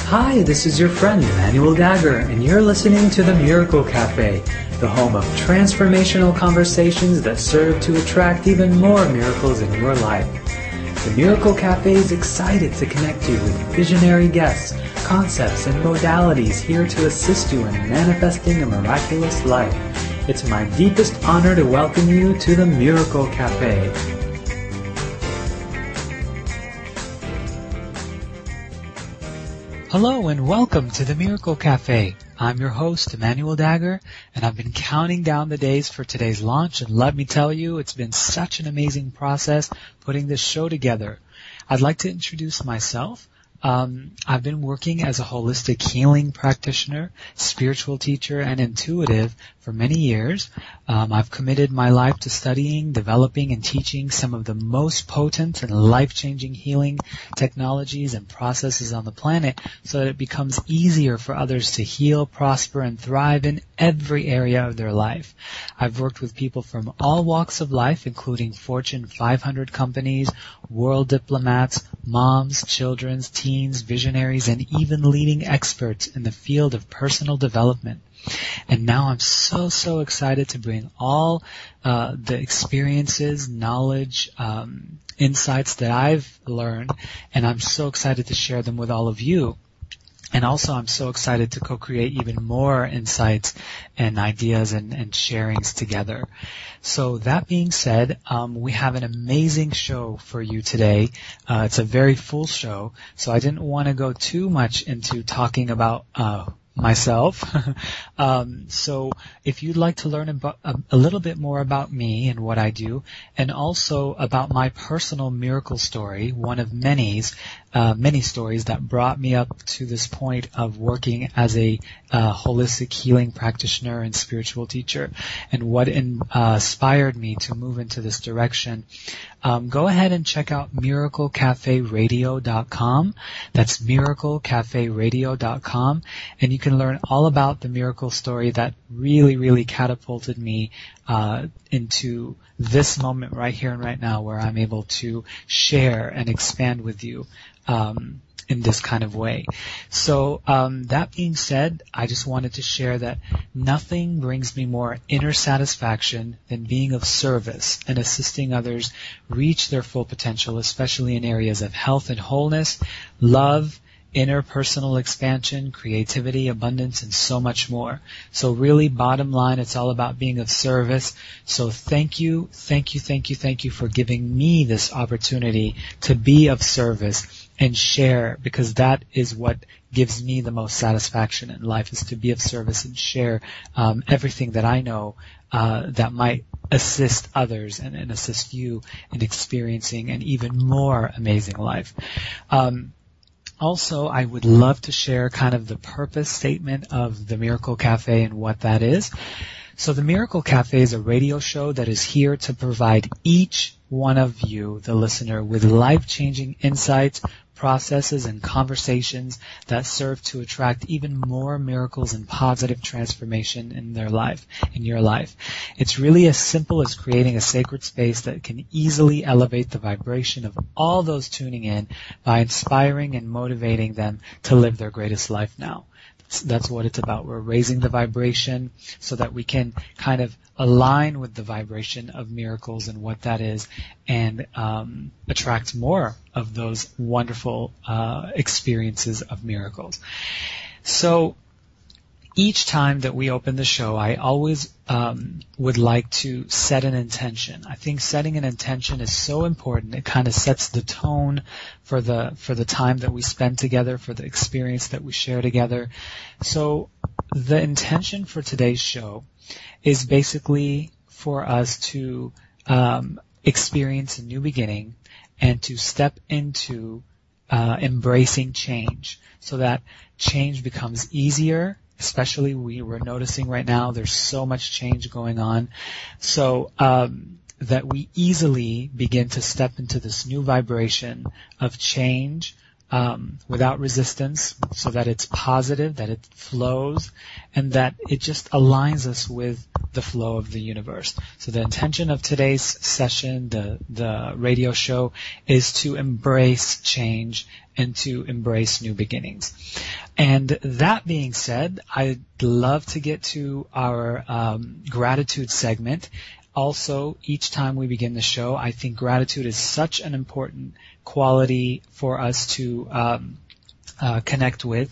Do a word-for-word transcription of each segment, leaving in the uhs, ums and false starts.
Hi, this is your friend Emmanuel Dagger, and you're listening to the Miracle Cafe, the home of transformational conversations that serve to attract even more miracles in your life. The Miracle Cafe is excited to connect you with visionary guests, concepts, and modalities here to assist you in manifesting a miraculous life. It's my deepest honor to welcome you to the Miracle Cafe. Hello and welcome to the Miracle Cafe. I'm your host, Emmanuel Dagger, and I've been counting down the days for today's launch, and let me tell you, it's been such an amazing process putting this show together. I'd like to introduce myself. Um, I've been working as a holistic healing practitioner, spiritual teacher, and intuitive for many years. Um, I've committed my life to studying, developing, and teaching some of the most potent and life-changing healing technologies and processes on the planet so that it becomes easier for others to heal, prosper, and thrive in every area of their life. I've worked with people from all walks of life, including Fortune five hundred companies, world diplomats, moms, children, teens, visionaries, and even leading experts in the field of personal development. And now I'm so, so excited to bring all uh, the experiences, knowledge, um, insights that I've learned, and I'm so excited to share them with all of you. And also I'm so excited to co-create even more insights and ideas and, and sharings together. So that being said, um, we have an amazing show for you today. Uh, it's a very full show, so I didn't want to go too much into talking about uh myself. um, so if you'd like to learn about, a, a little bit more about me and what I do, and also about my personal miracle story, one of many, uh, many stories that brought me up to this point of working as a uh, holistic healing practitioner and spiritual teacher, and what in, uh, inspired me to move into this direction, um, go ahead and check out miracle cafe radio dot com. That's miracle cafe radio dot com, and you can learn all about the miracle story that really, really catapulted me uh, into this moment right here and right now, where I'm able to share and expand with you um, in this kind of way. So um, that being said, I just wanted to share that nothing brings me more inner satisfaction than being of service and assisting others reach their full potential, especially in areas of health and wholeness, love, interpersonal expansion, creativity, abundance, and so much more. So really, bottom line, it's all about being of service. So thank you, thank you, thank you, thank you for giving me this opportunity to be of service and share, because that is what gives me the most satisfaction in life, is to be of service and share um, everything that I know uh, that might assist others and, and assist you in experiencing an even more amazing life. Um, Also, I would love to share kind of the purpose statement of the Miracle Cafe and what that is. So the Miracle Cafe is a radio show that is here to provide each one of you, the listener, with life-changing insights, processes, and conversations that serve to attract even more miracles and positive transformation in their life, in your life. It's really as simple as creating a sacred space that can easily elevate the vibration of all those tuning in by inspiring and motivating them to live their greatest life now. That's what it's about. We're raising the vibration so that we can kind of align with the vibration of miracles and what that is, and um, attract more of those wonderful uh, experiences of miracles. So each time that we open the show, I always um, would like to set an intention. I think setting an intention is so important. It kind of sets the tone for the for the time that we spend together, for the experience that we share together. So the intention for today's show is basically for us to um, experience a new beginning and to step into uh, embracing change, so that change becomes easier. Especially we were noticing right now there's so much change going on, so um, that we easily begin to step into this new vibration of change, um, without resistance, so that it's positive, that it flows, and that it just aligns us with the flow of the universe. So the intention of today's session, the, the radio show, is to embrace change and to embrace new beginnings. And that being said, I'd love to get to our um, gratitude segment. Also, each time we begin the show, I think gratitude is such an important quality for us to um, uh, connect with,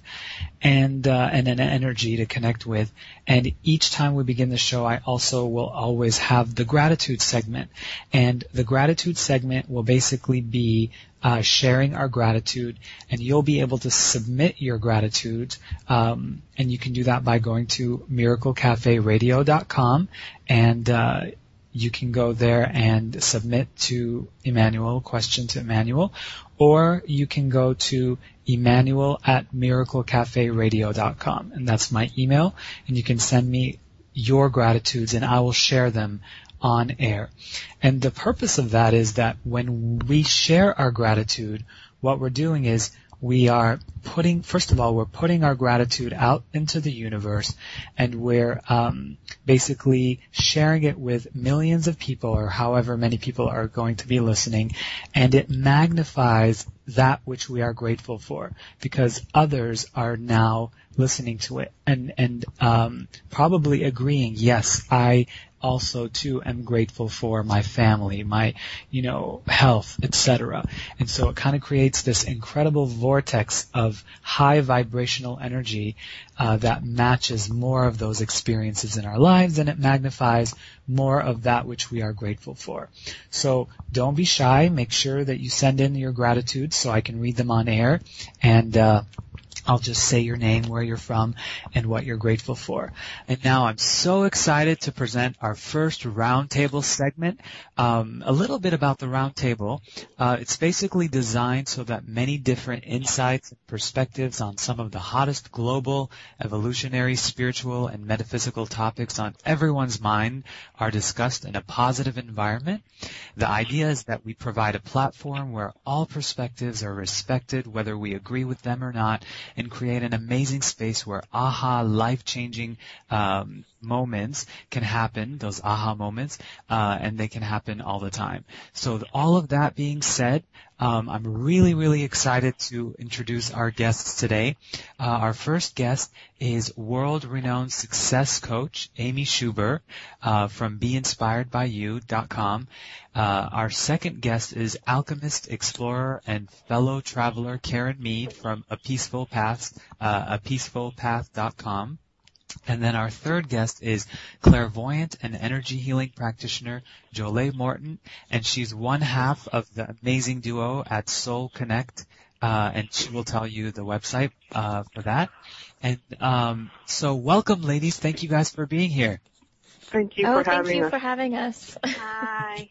and uh, and an energy to connect with. And each time we begin the show, I also will always have the gratitude segment. And the gratitude segment will basically be uh, sharing our gratitude, and you'll be able to submit your gratitude, um, and you can do that by going to miracle cafe radio dot com, and uh, you can go there and submit to Emmanuel, question to Emmanuel, or you can go to Emmanuel at miracle cafe radio dot com, and that's my email, and you can send me your gratitudes and I will share them on air. And the purpose of that is that when we share our gratitude, what we're doing is we are putting, first of all, we're putting our gratitude out into the universe, and we're um, basically sharing it with millions of people, or however many people are going to be listening, and it magnifies that which we are grateful for, because others are now listening to it and and um, probably agreeing, yes, I also too am grateful for my family, my, you know, health, et cetera. And so it kind of creates this incredible vortex of high vibrational energy uh, that matches more of those experiences in our lives, and it magnifies more of that which we are grateful for. So don't be shy. Make sure that you send in your gratitude so I can read them on air, and uh, I'll just say your name, where you're from, and what you're grateful for. And now I'm so excited to present our first roundtable segment. Um, a little bit about the roundtable. Uh, it's basically designed so that many different insights and perspectives on some of the hottest global, evolutionary, spiritual, and metaphysical topics on everyone's mind are discussed in a positive environment. The idea is that we provide a platform where all perspectives are respected, whether we agree with them or not, and create an amazing space where aha, life-changing um, moments can happen, those aha moments, uh, and they can happen all the time. So all of that being said, um, I'm really, really excited to introduce our guests today. Uh, our first guest is world-renowned success coach Amy Schuber uh, from be inspired by you dot com. Uh, our second guest is alchemist, explorer, and fellow traveler Karen Mead from a peaceful path, uh, a peaceful path dot com. And then our third guest is clairvoyant and energy healing practitioner Jolie Morton, and she's one half of the amazing duo at Soul Connect, uh, and she will tell you the website uh, for that. And um, so welcome, ladies. Thank you guys for being here. Thank you oh, for having us. thank you for having us. Hi.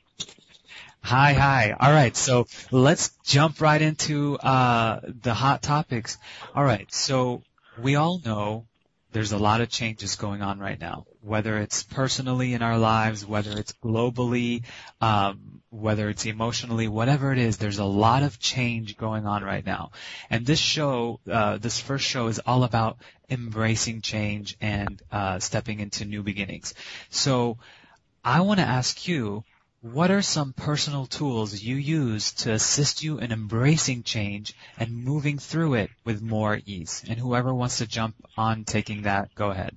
Hi, hi. All right, so let's jump right into uh, the hot topics. All right, so we all know there's a lot of changes going on right now, whether it's personally in our lives, whether it's globally, um, whether it's emotionally, whatever it is, there's a lot of change going on right now. And this show, uh, this first show is all about embracing change and uh, stepping into new beginnings. So I want to ask you, what are some personal tools you use to assist you in embracing change and moving through it with more ease? And whoever wants to jump on taking that, go ahead.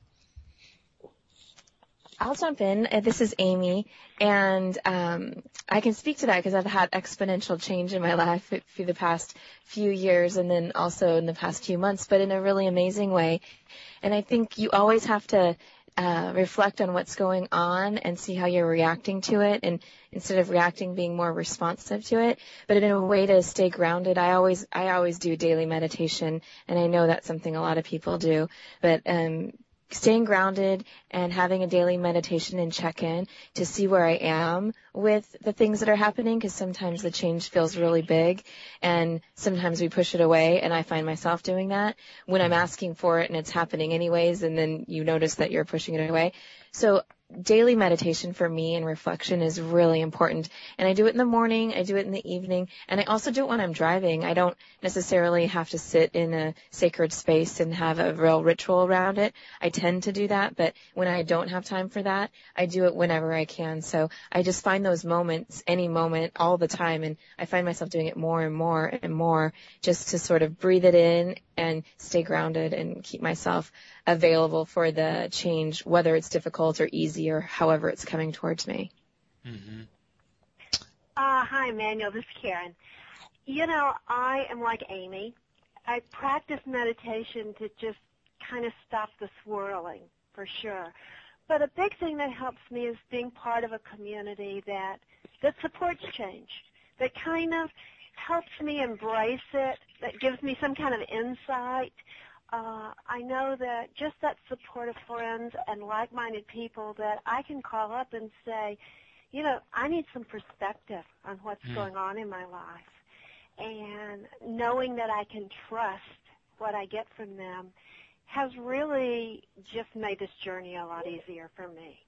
I'll jump in. Uh, This is Amy, and um, I can speak to that because I've had exponential change in my life through the past few years and then also in the past few months, but in a really amazing way. And I think you always have to Uh, reflect on what's going on and see how you're reacting to it, and instead of reacting, being more responsive to it. But in a way to stay grounded, I always I always do daily meditation, and I know that's something a lot of people do. But um, staying grounded and having a daily meditation and check-in to see where I am with the things that are happening, because sometimes the change feels really big and sometimes we push it away, and I find myself doing that when I'm asking for it and it's happening anyways, and then you notice that you're pushing it away. So daily meditation for me and reflection is really important. And I do it in the morning, I do it in the evening, and I also do it when I'm driving. I don't necessarily have to sit in a sacred space and have a real ritual around it. I tend to do that, but when I don't have time for that, I do it whenever I can. So I just find those moments, any moment, all the time, and I find myself doing it more and more and more just to sort of breathe it in and stay grounded and keep myself available for the change, whether it's difficult or easy or however it's coming towards me. Mm-hmm. Uh, hi, Manuel. This is Karen. You know, I am like Amy. I practice meditation to just kind of stop the swirling, for sure. But a big thing that helps me is being part of a community that that supports change, that kind of helps me embrace it, that gives me some kind of insight. Uh, I know that just that support of friends and like-minded people that I can call up and say, you know, I need some perspective on what's mm. going on in my life. And knowing that I can trust what I get from them has really just made this journey a lot easier for me.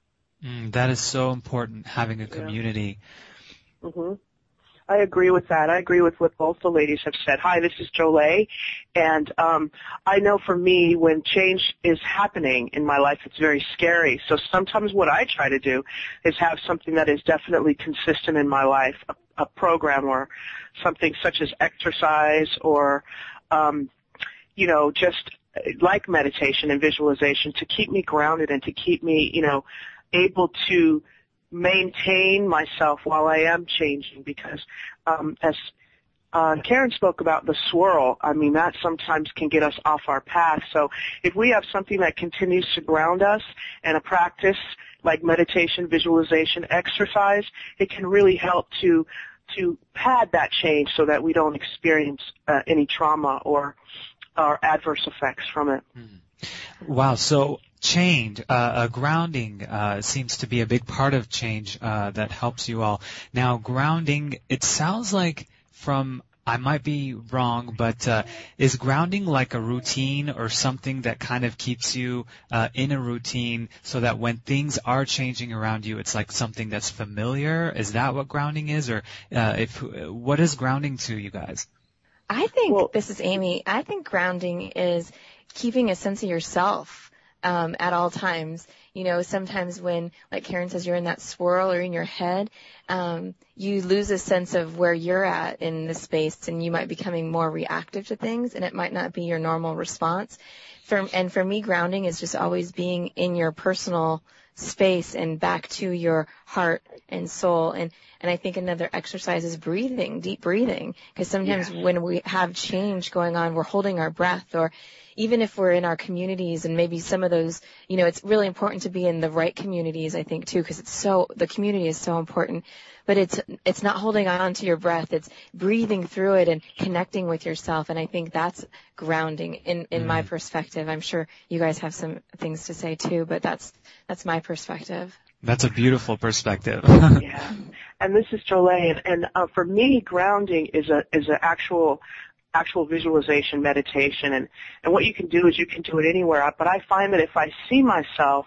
Mm, that is so important, having a community. Yeah. Mm-hmm. I agree with that. I agree with what both the ladies have said. Hi, this is Jolie, and um, I know for me, when change is happening in my life, it's very scary. So sometimes what I try to do is have something that is definitely consistent in my life, a, a program or something such as exercise or, um, you know, just like meditation and visualization to keep me grounded and to keep me, you know, able to maintain myself while I am changing, because um, as uh, Karen spoke about the swirl, I mean, that sometimes can get us off our path. So if we have something that continues to ground us and a practice like meditation, visualization, exercise, it can really help to to pad that change so that we don't experience uh, any trauma or, or adverse effects from it. Mm-hmm. Wow, so change, uh, uh, grounding uh, seems to be a big part of change uh, that helps you all. Now, grounding, it sounds like from, I might be wrong, but uh, is grounding like a routine or something that kind of keeps you uh, in a routine so that when things are changing around you, it's like something that's familiar? Is that what grounding is? Or uh, if what is grounding to you guys? I think, well, this is Amy, I think grounding is keeping a sense of yourself Um, at all times. You know, sometimes when, like Karen says, you're in that swirl or in your head, um, you lose a sense of where you're at in the space, and you might be becoming more reactive to things, and it might not be your normal response. For, and for me, grounding is just always being in your personal space and back to your heart and soul. And, and I think another exercise is breathing, deep breathing, because sometimes yeah. when we have change going on, we're holding our breath, or even if we're in our communities, and maybe some of those, you know, it's really important to be in the right communities, I think, too, because it's so, the community is so important. But it's, it's not holding on to your breath. It's breathing through it and connecting with yourself. And I think that's grounding in, in mm. my perspective. I'm sure you guys have some things to say, too, but that's, that's my perspective. That's a beautiful perspective. Yeah. And this is Jolie, and, and uh, for me, grounding is a, is an actual, actual visualization meditation, and, and what you can do is you can do it anywhere, but I find that if I see myself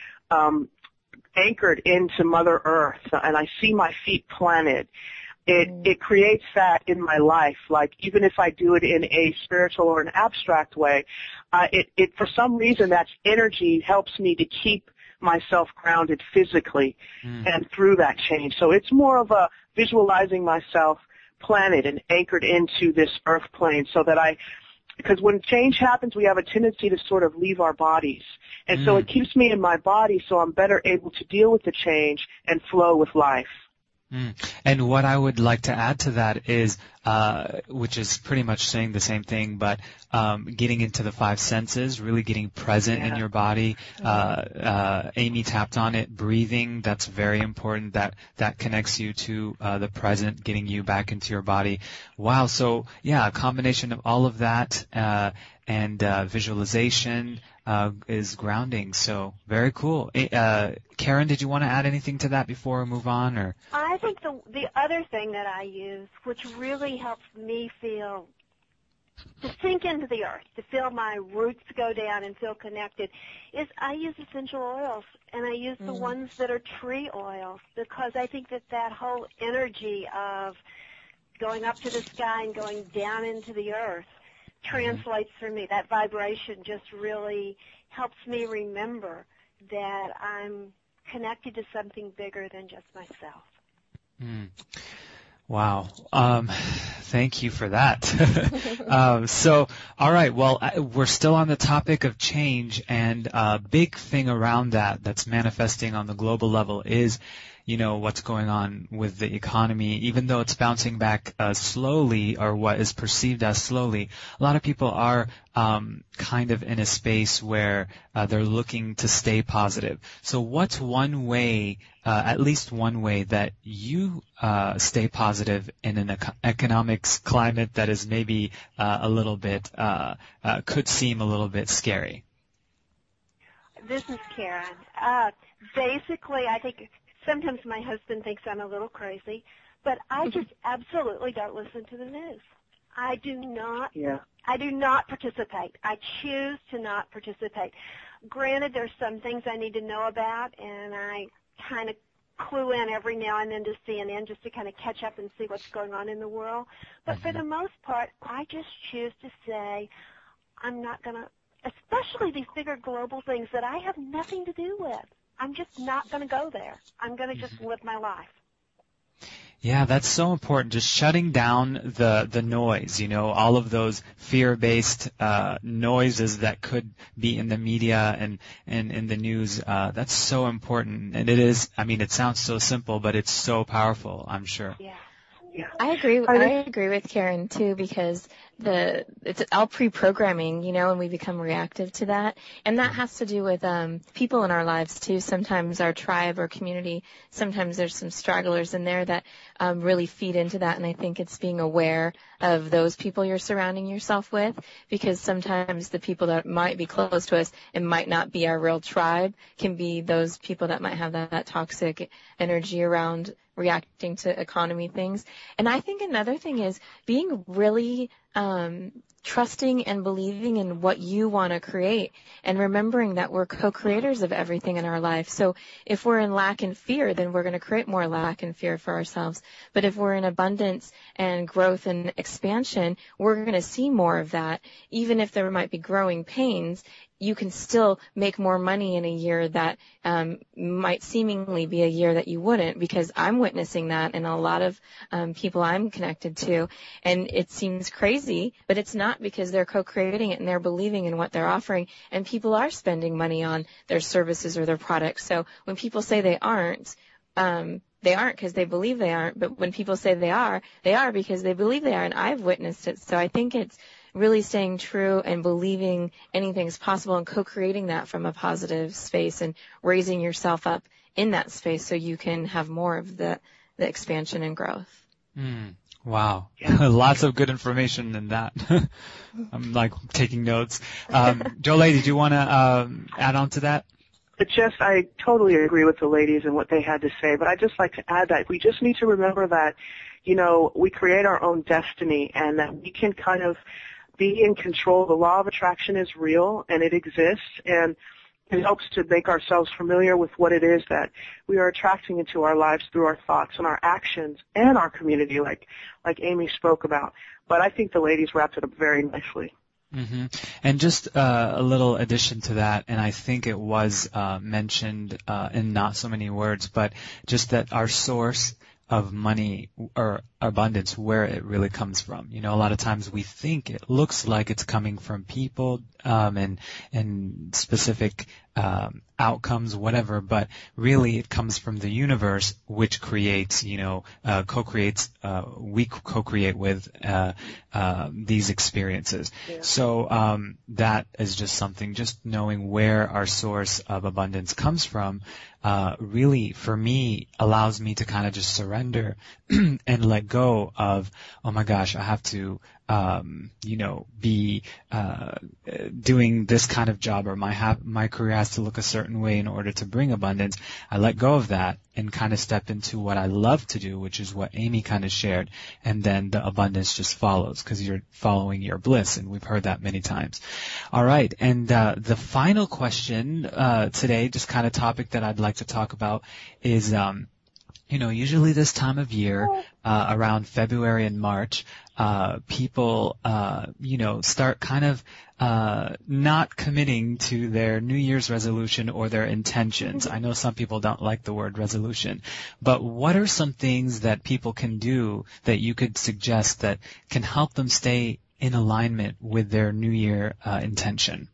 um, anchored into Mother Earth and I see my feet planted, it, mm. it creates that in my life. Like, even if I do it in a spiritual or an abstract way, uh, it, it for some reason that energy helps me to keep myself grounded physically mm. and through that change. So it's more of a visualizing myself planted and anchored into this earth plane, so that I, because when change happens, we have a tendency to sort of leave our bodies. And mm. so it keeps me in my body, so I'm better able to deal with the change and flow with life. Mm. And what I would like to add to that is, uh, which is pretty much saying the same thing, but um, getting into the five senses, really getting present yeah. in your body. Uh, uh, Amy tapped on it, breathing. That's very important. That that connects you to uh, the present, getting you back into your body. Wow. So yeah, a combination of all of that uh, and uh, visualization uh, is grounding. So very cool. Uh, Karen, did you want to add anything to that before we move on? Or I think the the other thing that I use, which really helps me feel to sink into the earth, to feel my roots go down and feel connected, is I use essential oils, and I use mm. the ones that are tree oils, because I think that that whole energy of going up to the sky and going down into the earth translates for me. That vibration just really helps me remember that I'm connected to something bigger than just myself. Mm. Wow. Um, thank you for that. um, so, all right. Well, I, we're still on the topic of change, and a big thing around that that's manifesting on the global level is, you know, what's going on with the economy. Even though it's bouncing back uh, slowly, or what is perceived as slowly, a lot of people are um, kind of in a space where uh, they're looking to stay positive. So what's one way, uh, at least one way, that you uh, stay positive in an ec- economics climate that is maybe uh, a little bit, uh, uh, could seem a little bit scary? This is Karen. Uh, basically, I think sometimes my husband thinks I'm a little crazy, but I just absolutely don't listen to the news. I do not. Yeah. I do not participate. I choose to not participate. Granted, there's some things I need to know about, and I kind of clue in every now and then to C N N just to kind of catch up and see what's going on in the world. But for the most part, I just choose to say I'm not going to, especially these bigger global things that I have nothing to do with. I'm just not going to go there. I'm going to just live my life. Yeah, that's so important. Just shutting down the the noise, you know, all of those fear-based uh, noises that could be in the media and, and in the news. Uh, that's so important. And it is, I mean, it sounds so simple, but it's so powerful, I'm sure. Yeah. Yeah. I agree. I agree with Karen too, because the it's all pre-programming, you know, and we become reactive to that, and that has to do with um, people in our lives too. Sometimes our tribe or community, sometimes there's some stragglers in there that um, really feed into that, and I think it's being aware of those people you're surrounding yourself with, because sometimes the people that might be close to us and might not be our real tribe can be those people that might have that, that toxic energy around reacting to economy things. And I think another thing is being really um, trusting and believing in what you want to create, and remembering that we're co-creators of everything in our life. So if we're in lack and fear, then we're going to create more lack and fear for ourselves. But if we're in abundance and growth and expansion, we're going to see more of that. Even if there might be growing pains, you can still make more money in a year that um, might seemingly be a year that you wouldn't, because I'm witnessing that in a lot of um, people I'm connected to. And it seems crazy, but it's not, because they're co-creating it and they're believing in what they're offering, and people are spending money on their services or their products. So when people say they aren't, um, they aren't because they believe they aren't. But when people say they are, they are because they believe they are, and I've witnessed it. So I think it's really staying true and believing anything's possible and co-creating that from a positive space and raising yourself up in that space so you can have more of the, the expansion and growth. Mm, wow. Yeah. Lots of good information in that. I'm like taking notes. Um, Jolie, did you want to um, add on to that? But just, I totally agree with the ladies and what they had to say, but I'd just like to add that we just need to remember that, you know, we create our own destiny, and that we can kind of be in control. The law of attraction is real, and it exists, and it helps to make ourselves familiar with what it is that we are attracting into our lives through our thoughts and our actions and our community, like like Amy spoke about. But I think the ladies wrapped it up very nicely. Mm-hmm. And just uh, a little addition to that, and I think it was uh, mentioned uh, in not so many words, but just that our source of money or abundance, where it really comes from. You know, a lot of times we think it looks like it's coming from people um, and and specific um, outcomes, whatever, but really it comes from the universe, which creates, you know, uh, co-creates, uh, we co-create with uh, uh, these experiences. Yeah. So um, that is just something, just knowing where our source of abundance comes from, uh, really, for me, allows me to kind of just surrender and let go of, oh my gosh, I have to, um, you know, be uh, doing this kind of job, or my ha- my career has to look a certain way in order to bring abundance. I let go of that and kind of step into what I love to do, which is what Amy kind of shared, and then the abundance just follows because you're following your bliss, and we've heard that many times. All right, and uh, the final question uh, today, just kind of topic that I'd like to talk about is, um, you know, usually this time of year, uh, around February and March, uh, people, uh, you know, start kind of, uh, not committing to their New Year's resolution or their intentions. I know some people don't like the word resolution, but what are some things that people can do that you could suggest that can help them stay in alignment with their New Year, uh, intention?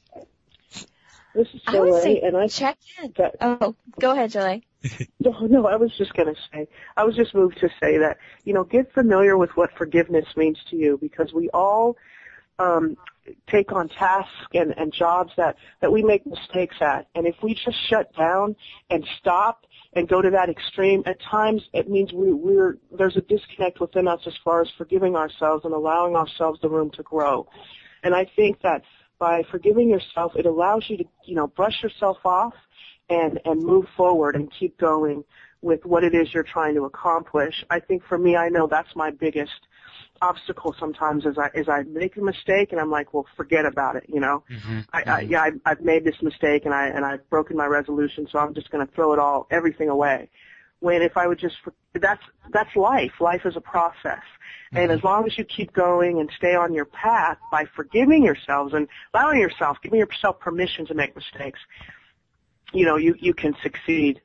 This is I would say Jolie, and I check in. that, Oh, go ahead, Jolie. No, no, I was just going to say, I was just moved to say that, you know, get familiar with what forgiveness means to you, because we all um, take on tasks and, and jobs that, that we make mistakes at. And if we just shut down and stop and go to that extreme, at times it means we, we're, there's a disconnect within us as far as forgiving ourselves and allowing ourselves the room to grow. And I think that by forgiving yourself, it allows you to, you know, brush yourself off and, and move forward and keep going with what it is you're trying to accomplish. I think for me, I know that's my biggest obstacle sometimes is I, is I make a mistake and I'm like, well, forget about it, you know. Mm-hmm. I, I, yeah, I, I've made this mistake and I, and I've broken my resolution, so I'm just going to throw it all, everything away. When if I would just, that's, that's life. Life is a process. Mm-hmm. And as long as you keep going and stay on your path by forgiving yourselves and allowing yourself, giving yourself permission to make mistakes, you know, you, you can succeed.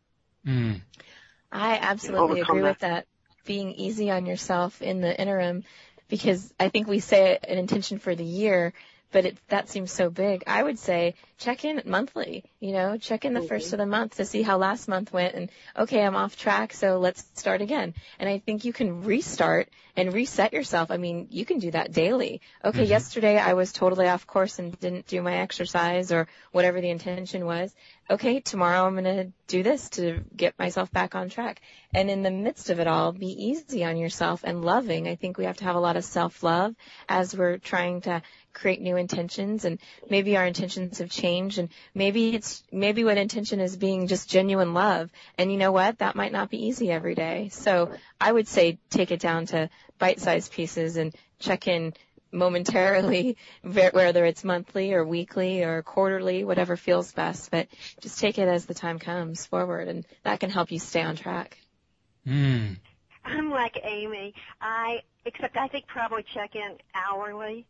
Mm. I absolutely agree that. with that. Being easy on yourself in the interim, because I think we say an intention for the year, but it, that seems so big. I would say check in monthly, you know, check in the mm-hmm. first of the month to see how last month went and, okay, I'm off track, so let's start again. And I think you can restart and reset yourself. I mean, you can do that daily. Okay, mm-hmm. yesterday I was totally off course and didn't do my exercise or whatever the intention was. Okay, tomorrow I'm going to do this to get myself back on track. And in the midst of it all, be easy on yourself and loving. I think we have to have a lot of self-love as we're trying to create new intentions, and maybe our intentions have changed, and maybe it's, maybe what intention is being just genuine love. And you know what? That might not be easy every day. So I would say take it down to bite-sized pieces and check in momentarily, whether it's monthly or weekly or quarterly, whatever feels best, but just take it as the time comes forward, and that can help you stay on track. Mm. I'm like Amy. I, except I think probably check in hourly,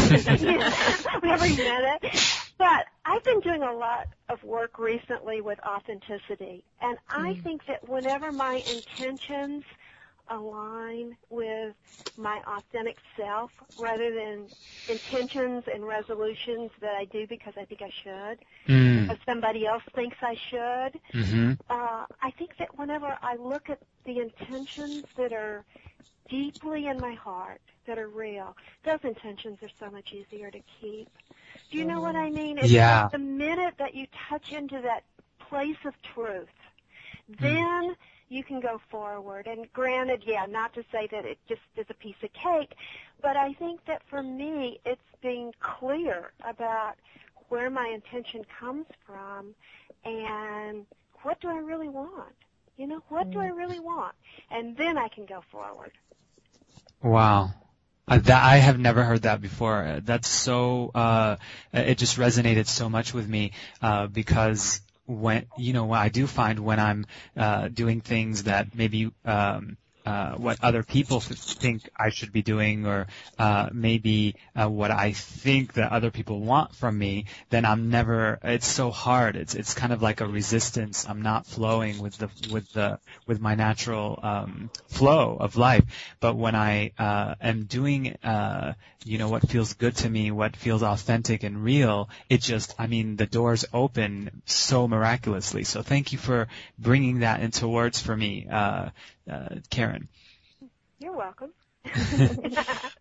every minute. But I've been doing a lot of work recently with authenticity, and I mm. think that whenever my intentions align with my authentic self rather than intentions and resolutions that I do because I think I should, mm. because somebody else thinks I should. Mm-hmm. Uh, I think that whenever I look at the intentions that are deeply in my heart, that are real, those intentions are so much easier to keep. Do you know what I mean? It's yeah. like the minute that you touch into that place of truth, then mm. you can go forward. And granted, yeah, not to say that it just is a piece of cake, but I think that for me, it's being clear about where my intention comes from and what do I really want? You know, what do I really want? And then I can go forward. Wow. Uh, that, I have never heard that before. That's so, uh, it just resonated so much with me, uh, because when, you know, I do find when I'm, uh, doing things that maybe, um, uh, what other people think I should be doing, or uh, maybe uh, what I think that other people want from me, then I'm never. It's so hard. It's it's kind of like a resistance. I'm not flowing with the with the with my natural um, flow of life. But when I uh, am doing, uh, you know, what feels good to me, what feels authentic and real, it just, I mean, the doors open so miraculously. So thank you for bringing that into words for me. Uh, Uh, Karen. You're welcome.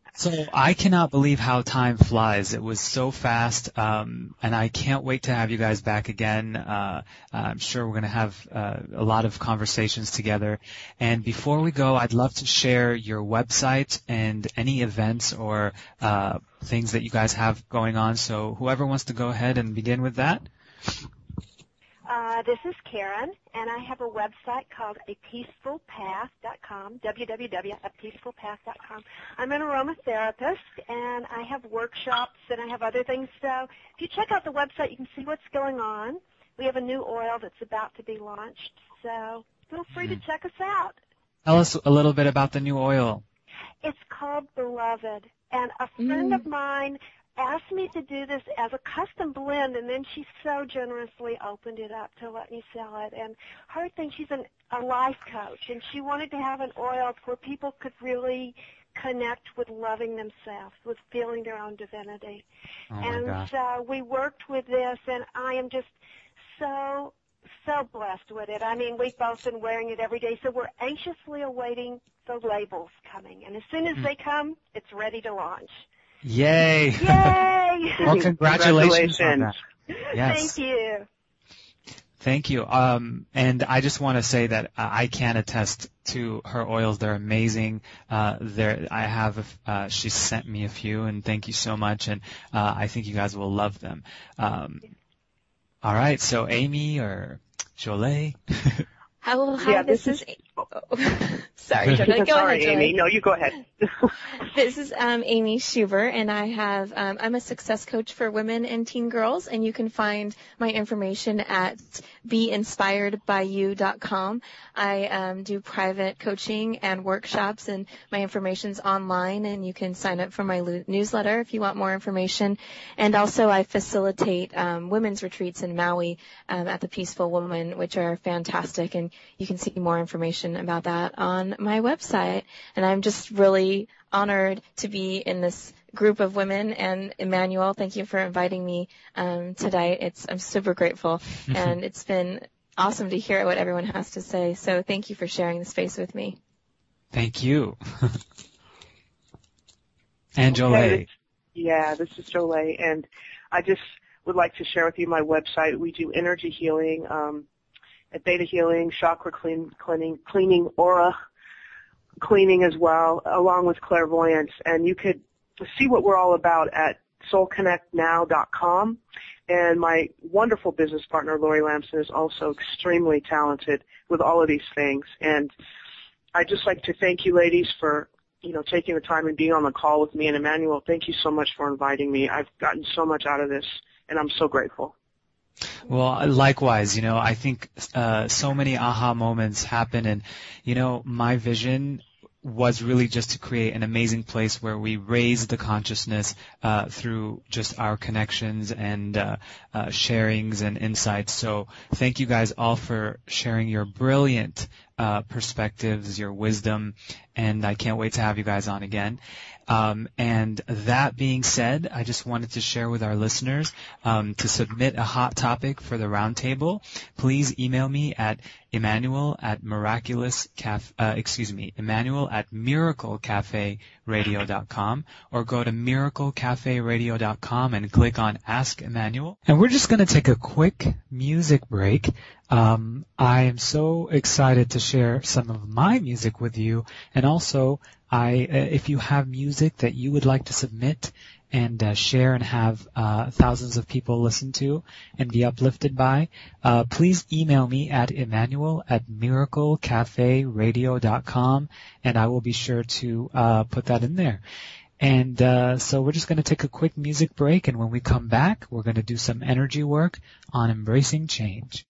So I cannot believe how time flies. It was so fast, um, and I can't wait to have you guys back again. Uh, I'm sure we're going to have uh, a lot of conversations together. And before we go, I'd love to share your website and any events or uh, things that you guys have going on. So whoever wants to go ahead and begin with that. Uh, this is Karen, and I have a website called a peaceful path dot com, w w w dot a peaceful path dot com. I'm an aromatherapist, and I have workshops, and I have other things. So if you check out the website, you can see what's going on. We have a new oil that's about to be launched, so feel free to check us out. Tell us a little bit about the new oil. It's called Beloved, and a friend mm. of mine asked me to do this as a custom blend, and then she so generously opened it up to let me sell it. And her thing, she's an, a life coach, and she wanted to have an oil where people could really connect with loving themselves, with feeling their own divinity. Oh my and gosh. so we worked with this, and I am just so, so blessed with it. I mean, we've both been wearing it every day, so we're anxiously awaiting the labels coming. And as soon as mm. they come, it's ready to launch. Yay! Yay! Well, congratulations, congratulations. on that. Thank Yes. you. Thank you. Um, and I just want to say that uh, I can attest to her oils. They're amazing. Uh, they're, I have, uh, she sent me a few, and thank you so much. And uh, I think you guys will love them. Um, all right. So Amy or Jolie? How, hi, yeah, this, this is... is oh, sorry, Jolie. Go sorry, ahead, Amy. No, you go ahead. This is um, Amy Schubert, and I have um, I'm a success coach for women and teen girls, and you can find my information at be inspired by you dot com. I um, do private coaching and workshops, and my information's online, and you can sign up for my lo- newsletter if you want more information. And also, I facilitate um, women's retreats in Maui um, at the Peaceful Woman, which are fantastic, and you can see more information about that on my website. And I'm just really honored to be in this group of women. And Emmanuel, thank you for inviting me um, today. It's I'm super grateful, and it's been awesome to hear what everyone has to say. So thank you for sharing the space with me. Thank you. And Jolie. Okay, yeah, this is Jolie, and I just would like to share with you my website. We do energy healing, um, theta healing, chakra clean, cleaning, cleaning, aura cleaning as well, along with clairvoyance. And you could see what we're all about at soul connect now dot com. And my wonderful business partner, Lori Lamson, is also extremely talented with all of these things. And I'd just like to thank you ladies for, you know, taking the time and being on the call with me. And Emmanuel, thank you so much for inviting me. I've gotten so much out of this, and I'm so grateful. Well, likewise, you know, I think uh, so many aha moments happen, and, you know, my vision was really just to create an amazing place where we raise the consciousness uh, through just our connections and uh, uh, sharings and insights. So thank you guys all for sharing your brilliant uh, perspectives, your wisdom, and I can't wait to have you guys on again. Um, and that being said, I just wanted to share with our listeners um, to submit a hot topic for the roundtable. Please email me at Emmanuel at miraculous caf, uh, excuse me, Emmanuel at miracle cafe radio dot com, or go to miracle cafe radio dot com and click on Ask Emmanuel. And we're just going to take a quick music break. Um, I am so excited to share some of my music with you, and also I, uh, if you have music that you would like to submit and uh, share and have uh, thousands of people listen to and be uplifted by, uh, please email me at Emmanuel at miracle cafe radio dot com, and I will be sure to uh, put that in there. And uh, so we're just going to take a quick music break, and when we come back, we're going to do some energy work on embracing change.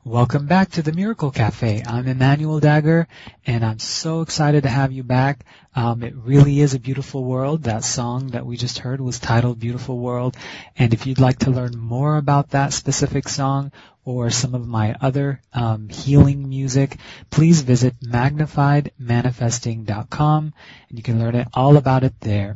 Welcome back to the Miracle Cafe. I'm Emmanuel Dagger, and I'm so excited to have you back. Um, it really is a beautiful world. That song that we just heard was titled Beautiful World. And if you'd like to learn more about that specific song or some of my other um, healing music, please visit magnified manifesting dot com, and you can learn it all about it there.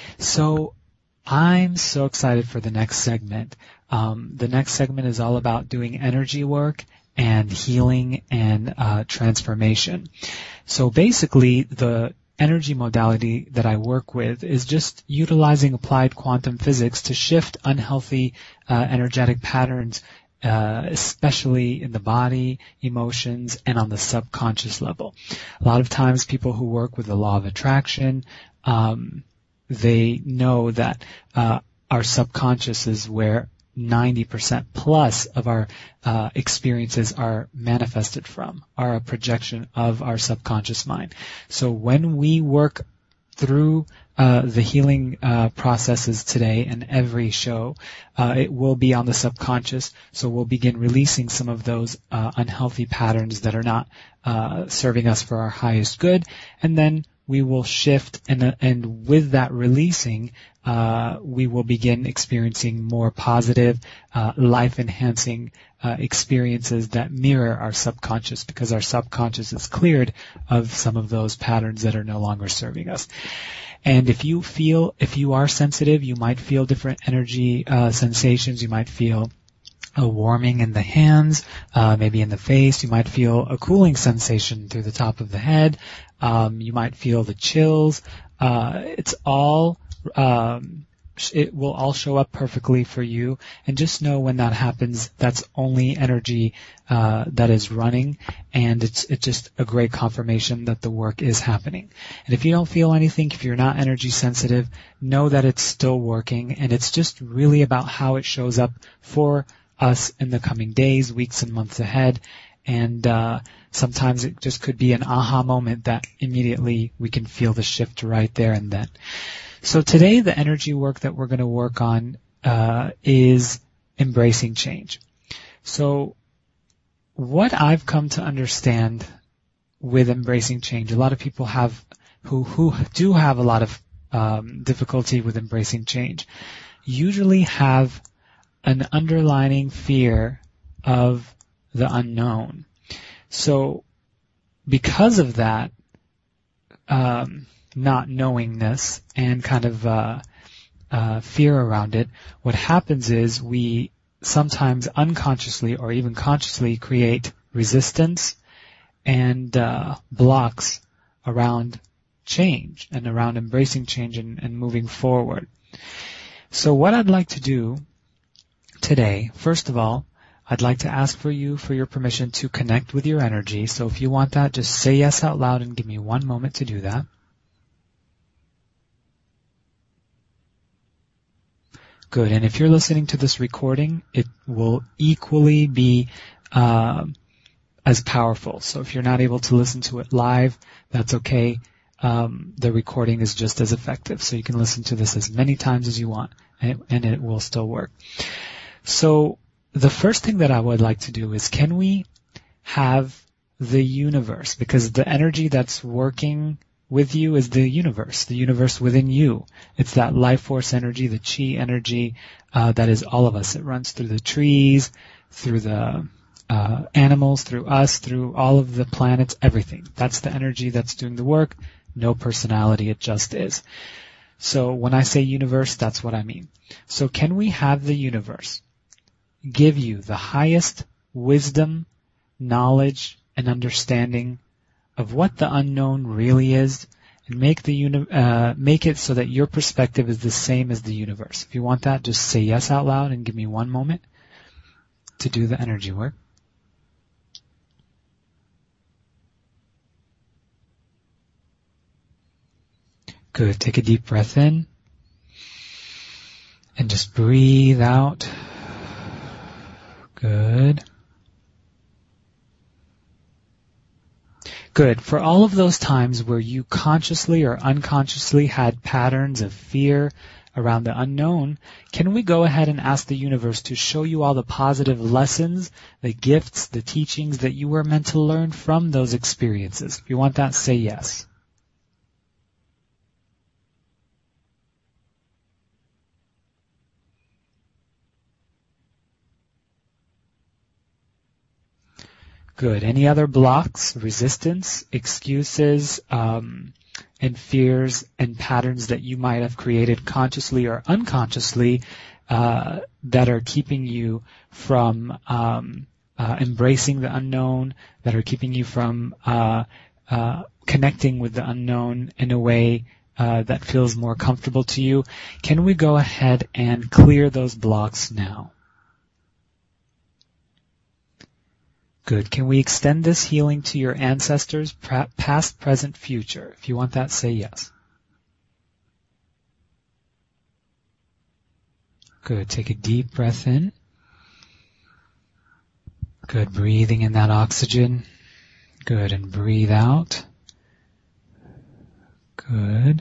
So I'm so excited for the next segment. Um, the next segment is all about doing energy work and healing and uh, transformation. So basically, the energy modality that I work with is just utilizing applied quantum physics to shift unhealthy uh, energetic patterns, uh, especially in the body, emotions, and on the subconscious level. A lot of times people who work with the law of attraction, um, they know that uh, our subconscious is where ninety percent plus of our uh, experiences are manifested from, are a projection of our subconscious mind. So when we work through uh, the healing uh, processes today and every show, uh, it will be on the subconscious. So we'll begin releasing some of those uh, unhealthy patterns that are not uh, serving us for our highest good, and then we will shift, and, and with that releasing, uh, we will begin experiencing more positive, uh, life-enhancing uh, experiences that mirror our subconscious, because our subconscious is cleared of some of those patterns that are no longer serving us. And if you feel, if you are sensitive, you might feel different energy uh, sensations. You might feel a warming in the hands, uh, maybe in the face. You might feel a cooling sensation through the top of the head. Um, you might feel the chills. Uh, it's all, um, it will all show up perfectly for you. And just know when that happens, that's only energy uh, that is running, and it's it's just a great confirmation that the work is happening. And if you don't feel anything, if you're not energy sensitive, know that it's still working, and it's just really about how it shows up for us in the coming days, weeks, and months ahead. And uh, sometimes it just could be an aha moment that immediately we can feel the shift right there and then. So today, the energy work that we're going to work on uh, is embracing change. So what I've come to understand with embracing change, a lot of people have who who do have a lot of um, difficulty with embracing change, usually have an underlying fear of the unknown. So because of that um, not knowingness and kind of uh, uh, fear around it, what happens is we sometimes unconsciously or even consciously create resistance and uh, blocks around change and around embracing change and, and moving forward. So what I'd like to do today, first of all, I'd like to ask for you for your permission to connect with your energy. So if you want that, just say yes out loud and give me one moment to do that. Good. And if you're listening to this recording, it will equally be uh, as powerful. So if you're not able to listen to it live, that's okay. Um, the recording is just as effective. So you can listen to this as many times as you want, and it, and it will still work. So the first thing that I would like to do is, can we have the universe, because the energy that's working with you is the universe, the universe within you. It's that life force energy, the chi energy, uh, that is all of us. It runs through the trees, through the uh, animals, through us, through all of the planets, everything. That's the energy that's doing the work. No personality, it just is. So when I say universe, that's what I mean. So can we have the universe give you the highest wisdom, knowledge, and understanding of what the unknown really is, and make the uni- uh, make it so that your perspective is the same as the universe? If you want that, just say yes out loud and give me one moment to do the energy work. Good. Take a deep breath in and just breathe out. Good. Good. For all of those times where you consciously or unconsciously had patterns of fear around the unknown, can we go ahead and ask the universe to show you all the positive lessons, the gifts, the teachings that you were meant to learn from those experiences? If you want that, say yes. Good. Any other blocks, resistance, excuses, um, and fears and patterns that you might have created consciously or unconsciously uh, that are keeping you from um, uh, embracing the unknown, that are keeping you from uh, uh, connecting with the unknown in a way uh, that feels more comfortable to you? Can we go ahead and clear those blocks now? Good. Can we extend this healing to your ancestors, past, present, future? If you want that, say yes. Good. Take a deep breath in. Good. Breathing in that oxygen. Good. And breathe out. Good.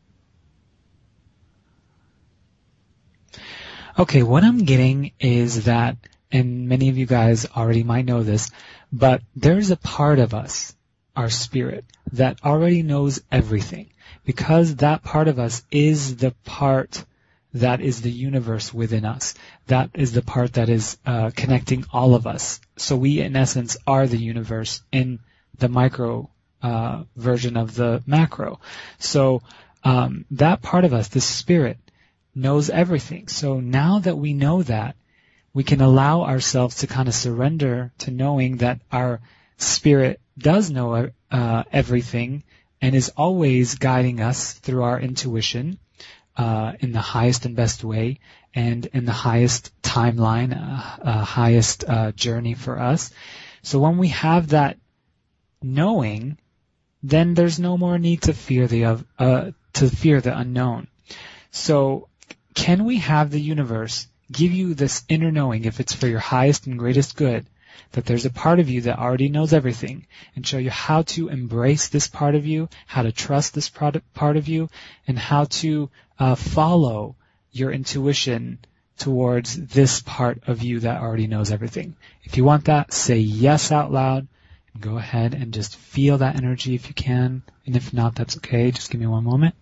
Okay, what I'm getting is that, and many of you guys already might know this, but there's a part of us, our spirit, that already knows everything. Because that part of us is the part that is the universe within us. That is the part that is uh, connecting all of us. So we, in essence, are the universe in the micro uh, version of the macro. So um, that part of us, the spirit, knows everything. So now that we know that, we can allow ourselves to kind of surrender to knowing that our spirit does know uh, everything and is always guiding us through our intuition uh, in the highest and best way and in the highest timeline, uh, uh, highest uh, journey for us. So when we have that knowing, then there's no more need to fear the uh, to fear the unknown. So can we have the universe give you this inner knowing, if it's for your highest and greatest good, that there's a part of you that already knows everything, and show you how to embrace this part of you, how to trust this part of you, and how to uh, follow your intuition towards this part of you that already knows everything. If you want that, say yes out loud, and go ahead and just feel that energy if you can, and if not, that's okay. Just give me one moment.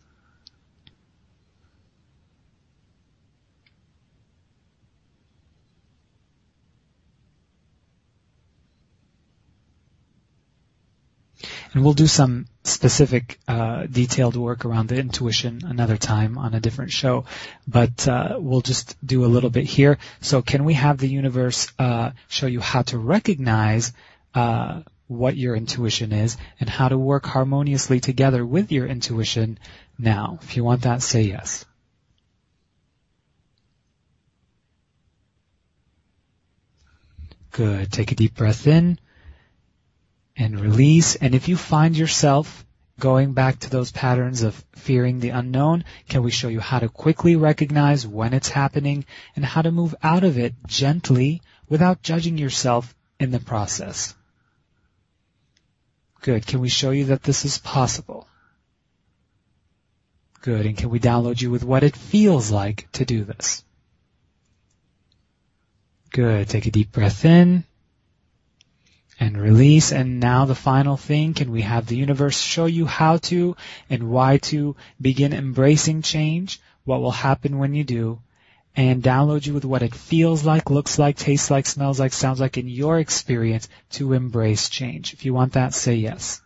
And we'll do some specific, uh, detailed work around the intuition another time on a different show. But uh, we'll just do a little bit here. So can we have the universe uh, show you how to recognize uh, what your intuition is and how to work harmoniously together with your intuition now? If you want that, say yes. Good. Take a deep breath in. And release. And if you find yourself going back to those patterns of fearing the unknown, can we show you how to quickly recognize when it's happening and how to move out of it gently without judging yourself in the process? Good. Can we show you that this is possible? Good. And can we download you with what it feels like to do this? Good. Take a deep breath in. And release. And now the final thing, can we have the universe show you how to and why to begin embracing change, what will happen when you do, and download you with what it feels like, looks like, tastes like, smells like, sounds like in your experience to embrace change. If you want that, say yes.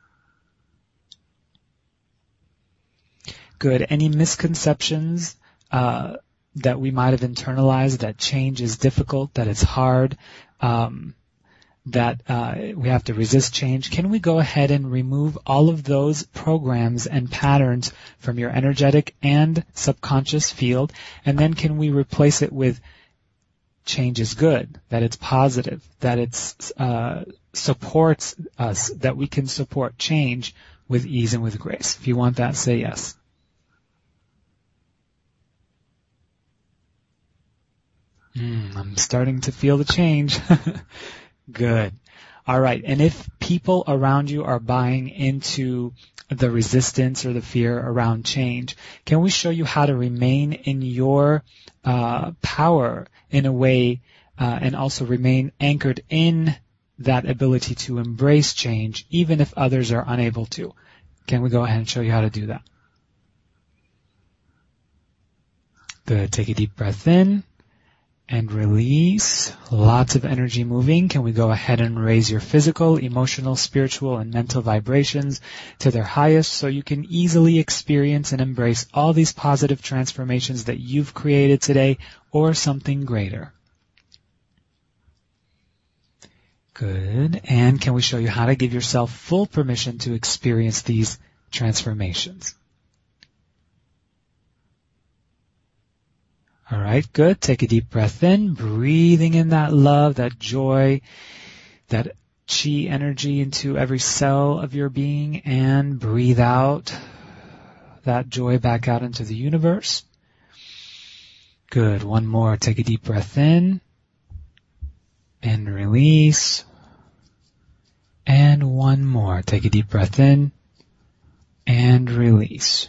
Good. Any misconceptions uh, that we might have internalized, that change is difficult, that it's hard, um, that uh, we have to resist change, can we go ahead and remove all of those programs and patterns from your energetic and subconscious field, and then can we replace it with change is good, that it's positive, that it's uh, supports us, that we can support change with ease and with grace? If you want that, say yes. Mm, I'm starting to feel the change. Good. All right. And if people around you are buying into the resistance or the fear around change? Can we show you how to remain in your uh, power in a way uh, and also remain anchored in that ability to embrace change even if others are unable to? Can we go ahead and show you how to do that? Good. Take a deep breath in and release. Lots of energy moving. Can we go ahead and raise your physical, emotional, spiritual, and mental vibrations to their highest so you can easily experience and embrace all these positive transformations that you've created today or something greater? Good. And can we show you how to give yourself full permission to experience these transformations? All right, good. Take a deep breath in, breathing in that love, that joy, that chi energy into every cell of your being, and breathe out that joy back out into the universe. Good. One more. Take a deep breath in and release. And one more. Take a deep breath in and release.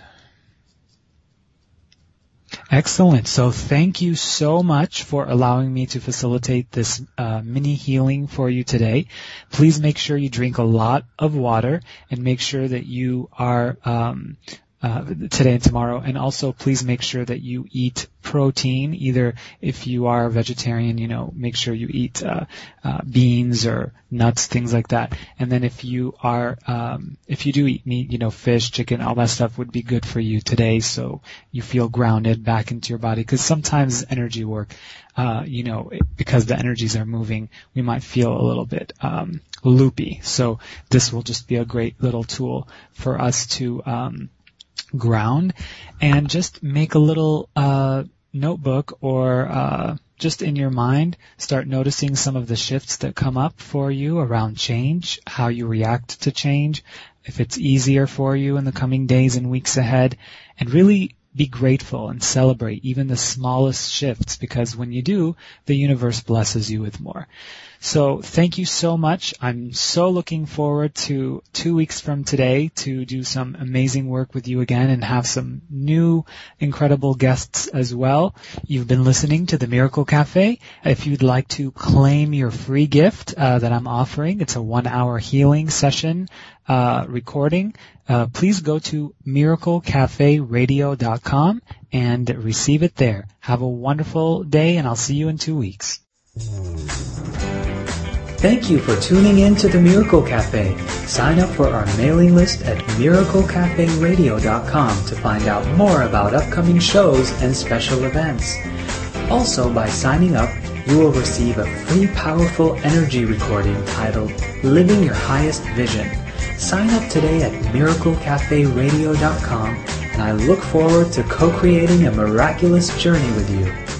Excellent. So thank you so much for allowing me to facilitate this uh, mini healing for you today. Please make sure you drink a lot of water and make sure that you are um, uh, today and tomorrow. And also please make sure that you eat protein. Either if you are a vegetarian, you know, make sure you eat uh, uh, beans or nuts, things like that. And then if you are, um, if you do eat meat, you know, fish, chicken, all that stuff would be good for you today, so you feel grounded back into your body. Because sometimes energy work, uh, you know, because the energies are moving, we might feel a little bit um, loopy. So this will just be a great little tool for us to um, ground and just make a little uh, notebook or uh, just in your mind, start noticing some of the shifts that come up for you around change, how you react to change, if it's easier for you in the coming days and weeks ahead, and really be grateful and celebrate even the smallest shifts, because when you do, the universe blesses you with more. So thank you so much. I'm so looking forward to two weeks from today to do some amazing work with you again and have some new incredible guests as well. You've been listening to the Miracle Cafe. If you'd like to claim your free gift uh, that I'm offering, it's a one-hour healing session uh, recording. Uh, please go to miracle cafe radio dot com and receive it there. Have a wonderful day, and I'll see you in two weeks. Thank you for tuning in to the Miracle Cafe. Sign up for our mailing list at miracle cafe radio dot com to find out more about upcoming shows and special events. Also, by signing up, you will receive a free powerful energy recording titled Living Your Highest Vision. Sign up today at miracle cafe radio dot com, and I look forward to co-creating a miraculous journey with you.